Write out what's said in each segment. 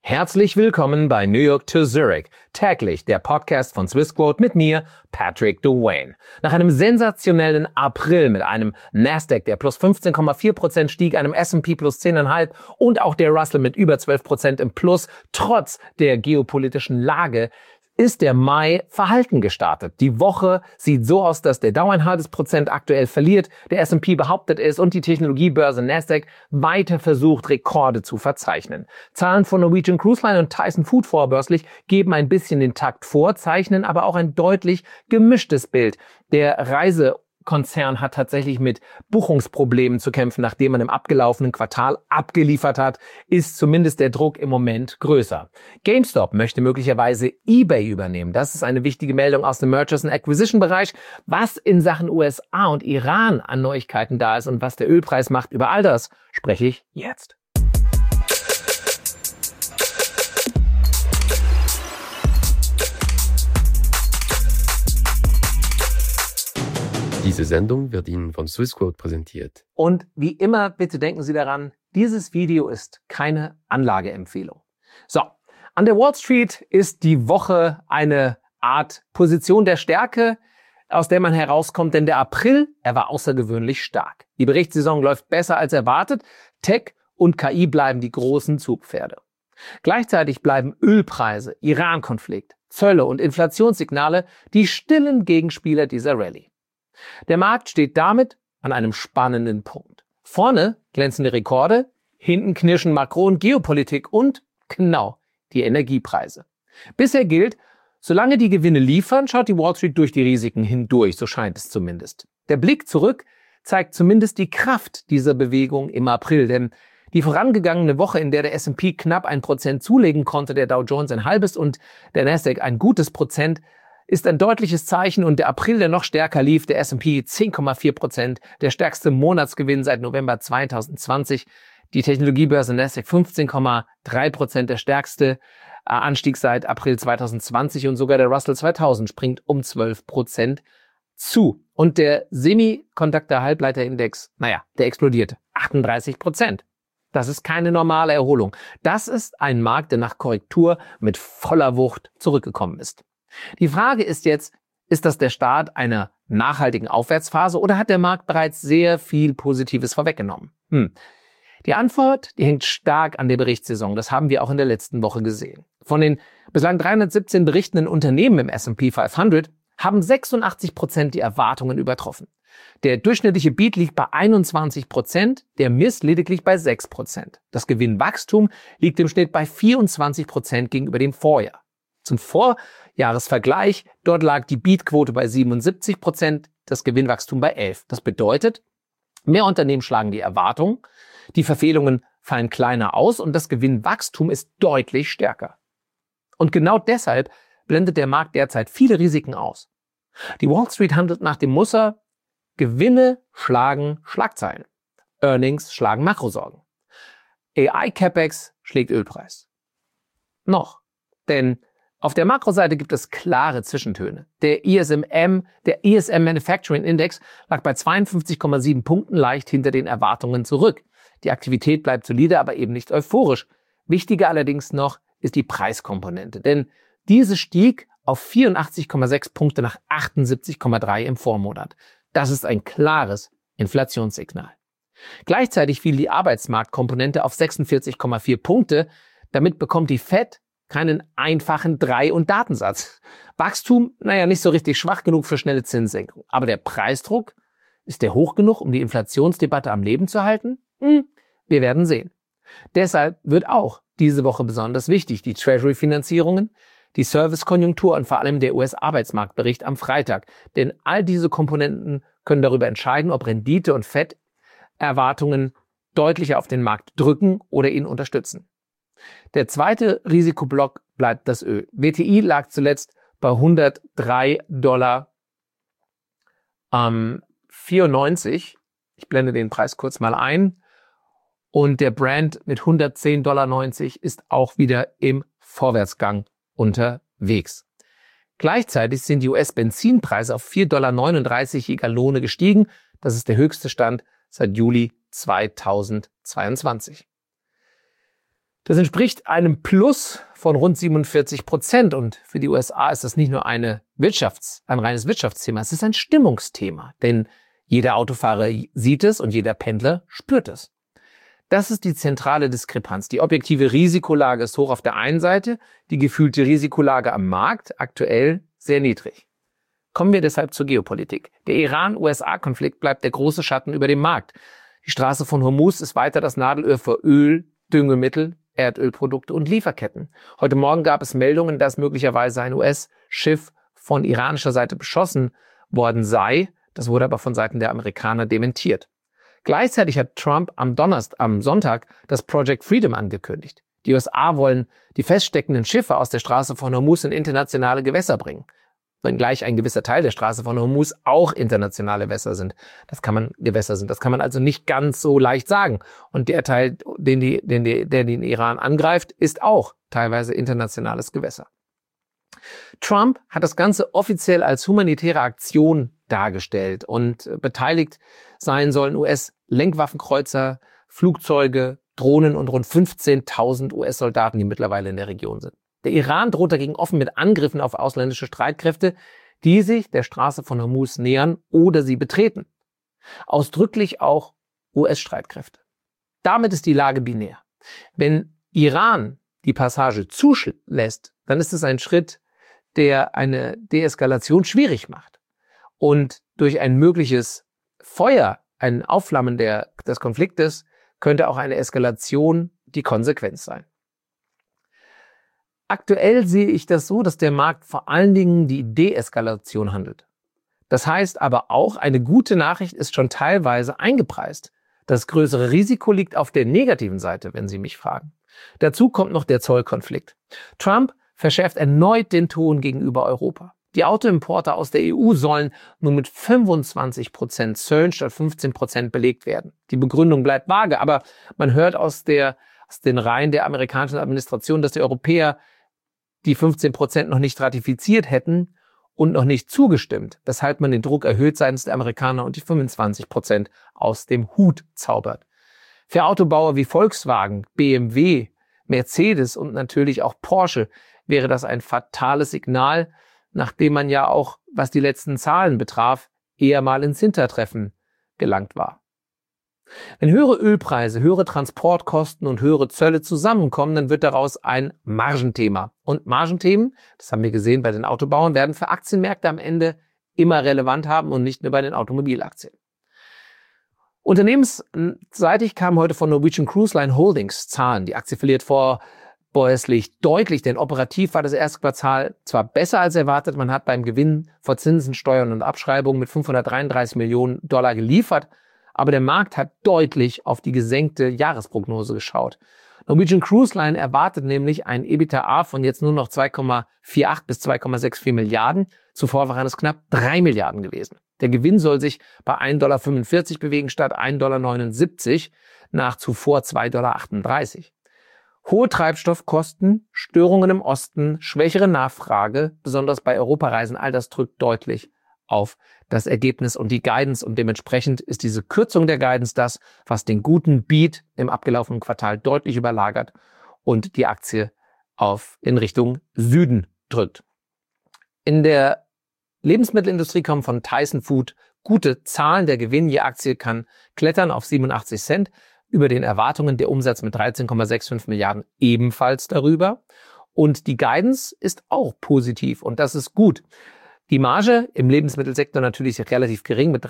Herzlich willkommen bei New York to Zurich, täglich der Podcast von Swissquote mit mir, Patrick Dwayne. Nach einem sensationellen April mit einem Nasdaq, der plus 15,4% stieg, einem S&P plus 10,5% und auch der Russell mit über 12% im Plus, trotz der geopolitischen Lage, ist der Mai verhalten gestartet. Die Woche sieht so aus, dass der Dow 0,5% aktuell verliert, der S&P behauptet ist und die Technologiebörse Nasdaq weiter versucht, Rekorde zu verzeichnen. Zahlen von Norwegian Cruise Line und Tyson Food vorbörslich geben ein bisschen den Takt vor, zeichnen aber auch ein deutlich gemischtes Bild. Der Reisekonzern hat tatsächlich mit Buchungsproblemen zu kämpfen, nachdem man im abgelaufenen Quartal abgeliefert hat, ist zumindest der Druck im Moment größer. GameStop möchte möglicherweise eBay übernehmen. Das ist eine wichtige Meldung aus dem Mergers and Acquisition Bereich. Was in Sachen USA und Iran an Neuigkeiten da ist und was der Ölpreis macht, über all das spreche ich jetzt. Diese Sendung wird Ihnen von Swissquote präsentiert. Und wie immer, bitte denken Sie daran, dieses Video ist keine Anlageempfehlung. So, an der Wall Street ist die Woche eine Art Position der Stärke, aus der man herauskommt, denn der April, er war außergewöhnlich stark. Die Berichtssaison läuft besser als erwartet, Tech und KI bleiben die großen Zugpferde. Gleichzeitig bleiben Ölpreise, Iran-Konflikt, Zölle und Inflationssignale die stillen Gegenspieler dieser Rallye. Der Markt steht damit an einem spannenden Punkt. Vorne glänzende Rekorde, hinten knirschen Makro- und Geopolitik und, genau, die Energiepreise. Bisher gilt, solange die Gewinne liefern, schaut die Wall Street durch die Risiken hindurch, so scheint es zumindest. Der Blick zurück zeigt zumindest die Kraft dieser Bewegung im April, denn die vorangegangene Woche, in der der S&P knapp 1% zulegen konnte, der Dow Jones ein halbes und der Nasdaq ein gutes Prozent, ist ein deutliches Zeichen und der April, der noch stärker lief, der S&P 10,4%, der stärkste Monatsgewinn seit November 2020, die Technologiebörse Nasdaq 15,3%, der stärkste Anstieg seit April 2020 und sogar der Russell 2000 springt um 12% zu. Und der Semiconductor-Halbleiterindex, der explodierte, 38%. Das ist keine normale Erholung. Das ist ein Markt, der nach Korrektur mit voller Wucht zurückgekommen ist. Die Frage ist jetzt, ist das der Start einer nachhaltigen Aufwärtsphase oder hat der Markt bereits sehr viel Positives vorweggenommen? Die Antwort, die hängt stark an der Berichtssaison. Das haben wir auch in der letzten Woche gesehen. Von den bislang 317 berichtenden Unternehmen im S&P 500 haben 86% die Erwartungen übertroffen. Der durchschnittliche Beat liegt bei 21%, der Miss lediglich bei 6%. Das Gewinnwachstum liegt im Schnitt bei 24% gegenüber dem Vorjahr. Zum Vorjahresvergleich, dort lag die Beat-Quote bei 77%, das Gewinnwachstum bei 11%. Das bedeutet, mehr Unternehmen schlagen die Erwartungen, die Verfehlungen fallen kleiner aus und das Gewinnwachstum ist deutlich stärker. Und genau deshalb blendet der Markt derzeit viele Risiken aus. Die Wall Street handelt nach dem Muster: Gewinne schlagen Schlagzeilen, Earnings schlagen Makrosorgen, AI-Capex schlägt Ölpreis. Noch, denn auf der Makroseite gibt es klare Zwischentöne. Der ISM Manufacturing Index lag bei 52,7 Punkten leicht hinter den Erwartungen zurück. Die Aktivität bleibt solide, aber eben nicht euphorisch. Wichtiger allerdings noch ist die Preiskomponente, denn diese stieg auf 84,6 Punkte nach 78,3 im Vormonat. Das ist ein klares Inflationssignal. Gleichzeitig fiel die Arbeitsmarktkomponente auf 46,4 Punkte. Damit bekommt die Fed keinen einfachen 3- und Datensatz. Wachstum, nicht so richtig schwach genug für schnelle Zinssenkung. Aber der Preisdruck, ist der hoch genug, um die Inflationsdebatte am Leben zu halten? Wir werden sehen. Deshalb wird auch diese Woche besonders wichtig die Treasury-Finanzierungen, die Servicekonjunktur und vor allem der US-Arbeitsmarktbericht am Freitag. Denn all diese Komponenten können darüber entscheiden, ob Rendite und Fed-Erwartungen deutlicher auf den Markt drücken oder ihn unterstützen. Der zweite Risikoblock bleibt das Öl. WTI lag zuletzt bei $103,94. Ich blende den Preis kurz mal ein. Und der Brent mit $110,90 ist auch wieder im Vorwärtsgang unterwegs. Gleichzeitig sind die US-Benzinpreise auf $4,39 je Gallone gestiegen. Das ist der höchste Stand seit Juli 2022. Das entspricht einem Plus von rund 47%. Und für die USA ist das nicht nur ein reines Wirtschaftsthema, es ist ein Stimmungsthema. Denn jeder Autofahrer sieht es und jeder Pendler spürt es. Das ist die zentrale Diskrepanz. Die objektive Risikolage ist hoch auf der einen Seite, die gefühlte Risikolage am Markt aktuell sehr niedrig. Kommen wir deshalb zur Geopolitik. Der Iran-USA-Konflikt bleibt der große Schatten über dem Markt. Die Straße von Hormuz ist weiter das Nadelöhr für Öl, Düngemittel, Erdölprodukte und Lieferketten. Heute Morgen gab es Meldungen, dass möglicherweise ein US-Schiff von iranischer Seite beschossen worden sei. Das wurde aber von Seiten der Amerikaner dementiert. Gleichzeitig hat Trump am Sonntag das Project Freedom angekündigt. Die USA wollen die feststeckenden Schiffe aus der Straße von Hormuz in internationale Gewässer bringen. Wenngleich ein gewisser Teil der Straße von Hormuz auch internationale Gewässer sind. Das kann man also nicht ganz so leicht sagen. Und der Teil, der den Iran angreift, ist auch teilweise internationales Gewässer. Trump hat das Ganze offiziell als humanitäre Aktion dargestellt und beteiligt sein sollen US-Lenkwaffenkreuzer, Flugzeuge, Drohnen und rund 15.000 US-Soldaten, die mittlerweile in der Region sind. Der Iran droht dagegen offen mit Angriffen auf ausländische Streitkräfte, die sich der Straße von Hormuz nähern oder sie betreten. Ausdrücklich auch US-Streitkräfte. Damit ist die Lage binär. Wenn Iran die Passage zulässt, dann ist es ein Schritt, der eine Deeskalation schwierig macht. Und durch ein mögliches Feuer, ein Aufflammen des Konfliktes, könnte auch eine Eskalation die Konsequenz sein. Aktuell sehe ich das so, dass der Markt vor allen Dingen die Deeskalation handelt. Das heißt aber auch, eine gute Nachricht ist schon teilweise eingepreist. Das größere Risiko liegt auf der negativen Seite, wenn Sie mich fragen. Dazu kommt noch der Zollkonflikt. Trump verschärft erneut den Ton gegenüber Europa. Die Autoimporter aus der EU sollen nun mit 25% Zöllen statt 15% belegt werden. Die Begründung bleibt vage, aber man hört aus den Reihen der amerikanischen Administration, dass die Europäer die 15% noch nicht ratifiziert hätten und noch nicht zugestimmt, weshalb man den Druck erhöht seitens der Amerikaner und die 25% aus dem Hut zaubert. Für Autobauer wie Volkswagen, BMW, Mercedes und natürlich auch Porsche wäre das ein fatales Signal, nachdem man ja auch, was die letzten Zahlen betraf, eher mal ins Hintertreffen gelangt war. Wenn höhere Ölpreise, höhere Transportkosten und höhere Zölle zusammenkommen, dann wird daraus ein Margenthema. Und Margenthemen, das haben wir gesehen bei den Autobauern, werden für Aktienmärkte am Ende immer relevant haben und nicht nur bei den Automobilaktien. Unternehmensseitig kamen heute von Norwegian Cruise Line Holdings Zahlen. Die Aktie verliert vorbörslich deutlich, denn operativ war das erste Quartal zwar besser als erwartet, man hat beim Gewinn vor Zinsen, Steuern und Abschreibungen mit $533 Millionen geliefert, aber der Markt hat deutlich auf die gesenkte Jahresprognose geschaut. Norwegian Cruise Line erwartet nämlich ein EBITDA von jetzt nur noch 2,48 bis 2,64 Milliarden. Zuvor waren es knapp 3 Milliarden gewesen. Der Gewinn soll sich bei $1,45 bewegen statt $1,79 nach zuvor $2,38. Hohe Treibstoffkosten, Störungen im Osten, schwächere Nachfrage, besonders bei Europareisen, all das drückt deutlich auf das Ergebnis und die Guidance und dementsprechend ist diese Kürzung der Guidance das, was den guten Beat im abgelaufenen Quartal deutlich überlagert und die Aktie in Richtung Süden drückt. In der Lebensmittelindustrie kommen von Tyson Food gute Zahlen. Der Gewinn je Aktie kann klettern auf 87 Cent über den Erwartungen, der Umsatz mit 13,65 Milliarden ebenfalls darüber und die Guidance ist auch positiv und das ist gut. Die Marge im Lebensmittelsektor natürlich relativ gering mit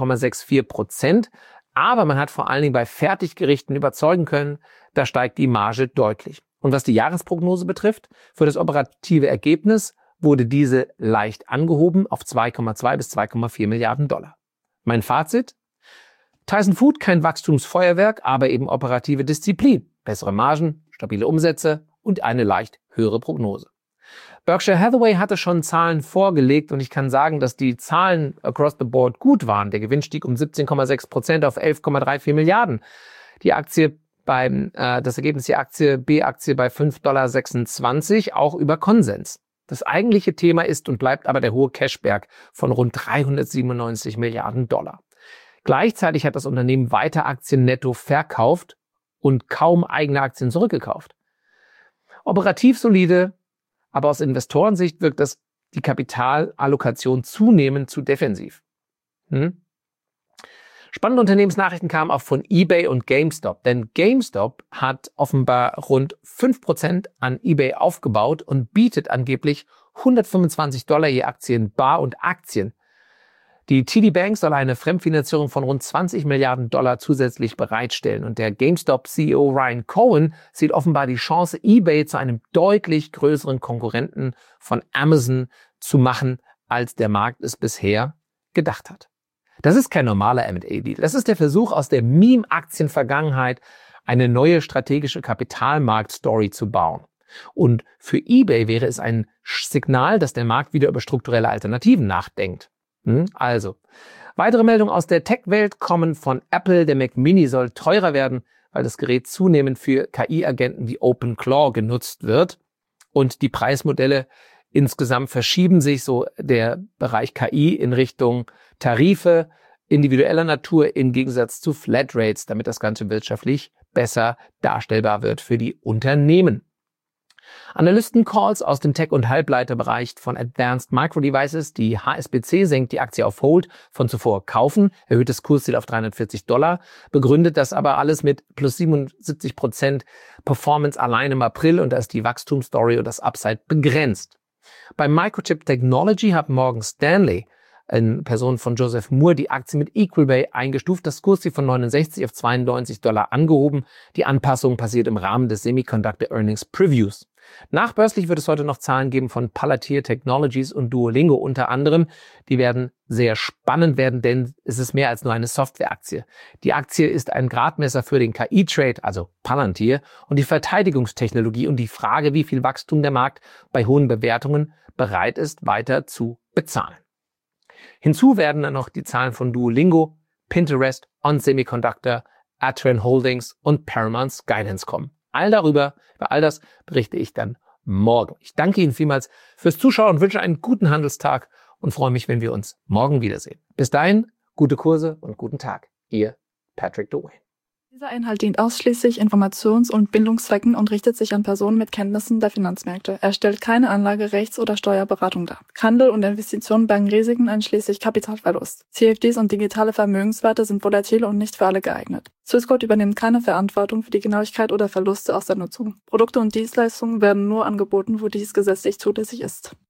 3,64%, aber man hat vor allen Dingen bei Fertiggerichten überzeugen können, da steigt die Marge deutlich. Und was die Jahresprognose betrifft, für das operative Ergebnis wurde diese leicht angehoben auf 2,2 bis 2,4 Milliarden Dollar. Mein Fazit? Tyson Food kein Wachstumsfeuerwerk, aber eben operative Disziplin, bessere Margen, stabile Umsätze und eine leicht höhere Prognose. Berkshire Hathaway hatte schon Zahlen vorgelegt und ich kann sagen, dass die Zahlen across the board gut waren. Der Gewinn stieg um 17,6% auf 11,34 Milliarden. Die Aktie das Ergebnis der Aktie B-Aktie bei $5,26, auch über Konsens. Das eigentliche Thema ist und bleibt aber der hohe Cashberg von rund 397 Milliarden Dollar. Gleichzeitig hat das Unternehmen weiter Aktien netto verkauft und kaum eigene Aktien zurückgekauft. Operativ solide, aber aus Investorensicht wirkt die Kapitalallokation zunehmend zu defensiv. Spannende Unternehmensnachrichten kamen auch von eBay und GameStop, denn GameStop hat offenbar rund 5% an eBay aufgebaut und bietet angeblich $125 je Aktie in Bar und Aktien. Die TD Bank soll eine Fremdfinanzierung von rund $20 Milliarden zusätzlich bereitstellen und der GameStop-CEO Ryan Cohen sieht offenbar die Chance, eBay zu einem deutlich größeren Konkurrenten von Amazon zu machen, als der Markt es bisher gedacht hat. Das ist kein normaler M&A-Deal. Das ist der Versuch, aus der Meme-Aktien-Vergangenheit eine neue strategische Kapitalmarkt-Story zu bauen. Und für eBay wäre es ein Signal, dass der Markt wieder über strukturelle Alternativen nachdenkt. Also, weitere Meldungen aus der Tech-Welt kommen von Apple. Der Mac Mini soll teurer werden, weil das Gerät zunehmend für KI-Agenten wie OpenClaw genutzt wird. Und die Preismodelle insgesamt verschieben sich, so der Bereich KI, in Richtung Tarife individueller Natur im Gegensatz zu Flatrates, damit das Ganze wirtschaftlich besser darstellbar wird für die Unternehmen. Analysten-Calls aus dem Tech- und Halbleiterbereich von Advanced Micro Devices, die HSBC, senkt die Aktie auf Hold von zuvor kaufen, erhöht das Kursziel auf $340, begründet das aber alles mit plus 77% Performance allein im April und da ist die Wachstumsstory und das Upside begrenzt. Bei Microchip Technology hat Morgan Stanley in Person von Joseph Moore die Aktie mit Equalbay eingestuft, das Kursziel von $69 auf $92 angehoben. Die Anpassung passiert im Rahmen des Semiconductor Earnings Previews. Nachbörslich wird es heute noch Zahlen geben von Palantir Technologies und Duolingo unter anderem. Die werden sehr spannend werden, denn es ist mehr als nur eine Softwareaktie. Die Aktie ist ein Gradmesser für den KI-Trade, also Palantir, und die Verteidigungstechnologie und die Frage, wie viel Wachstum der Markt bei hohen Bewertungen bereit ist, weiter zu bezahlen. Hinzu werden dann noch die Zahlen von Duolingo, Pinterest, On Semiconductor, Atren Holdings und Paramount Skydance kommen. Über all das berichte ich dann morgen. Ich danke Ihnen vielmals fürs Zuschauen und wünsche einen guten Handelstag und freue mich, wenn wir uns morgen wiedersehen. Bis dahin, gute Kurse und guten Tag. Ihr Patrick Dwayne. Dieser Inhalt dient ausschließlich Informations- und Bildungszwecken und richtet sich an Personen mit Kenntnissen der Finanzmärkte. Er stellt keine Anlage-, Rechts- oder Steuerberatung dar. Handel und Investitionen bergen Risiken einschließlich Kapitalverlust. CFDs und digitale Vermögenswerte sind volatil und nicht für alle geeignet. Swissquote übernimmt keine Verantwortung für die Genauigkeit oder Verluste aus der Nutzung. Produkte und Dienstleistungen werden nur angeboten, wo dies gesetzlich zulässig ist.